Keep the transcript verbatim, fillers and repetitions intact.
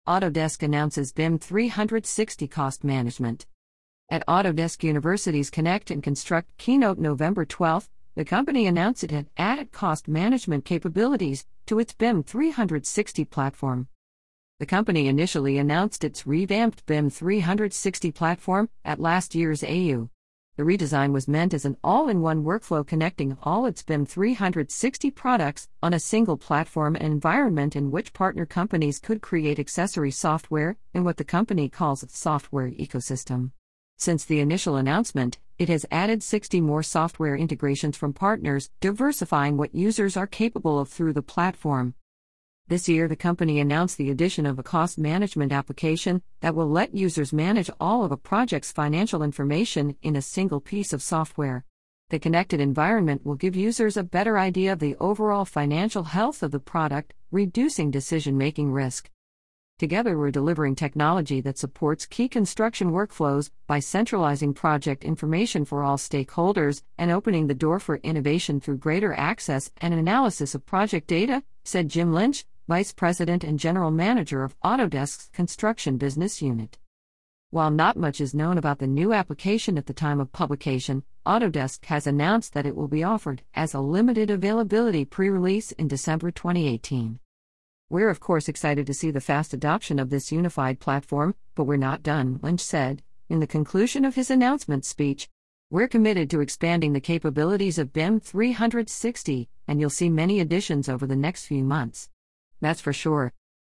Autodesk announces B I M three sixty Cost Management. At Autodesk University's Connect and Construct keynote November twelfth, the company announced it had added cost management capabilities to its B I M three sixty platform. The company initially announced its revamped B I M three sixty platform at last year's A U. The redesign was meant as an all-in-one workflow connecting all its B I M three sixty products on a single platform and environment in which partner companies could create accessory software in what the company calls its software ecosystem. Since the initial announcement, it has added sixty more software integrations from partners, diversifying what users are capable of through the platform. This year, the company announced the addition of a cost management application that will let users manage all of a project's financial information in a single piece of software. The connected environment will give users a better idea of the overall financial health of the product, reducing decision-making risk. Together, we're delivering technology that supports key construction workflows by centralizing project information for all stakeholders and opening the door for innovation through greater access and analysis of project data, said Jim Lynch, Vice President and General Manager of Autodesk's Construction Business Unit. While not much is known about the new application at the time of publication, Autodesk has announced that it will be offered as a limited availability pre-release in December twenty eighteen. We're of course excited to see the fast adoption of this unified platform, but we're not done, Lynch said, in the conclusion of his announcement speech. We're committed to expanding the capabilities of B I M three sixty, and you'll see many additions over the next few months. That's for sure.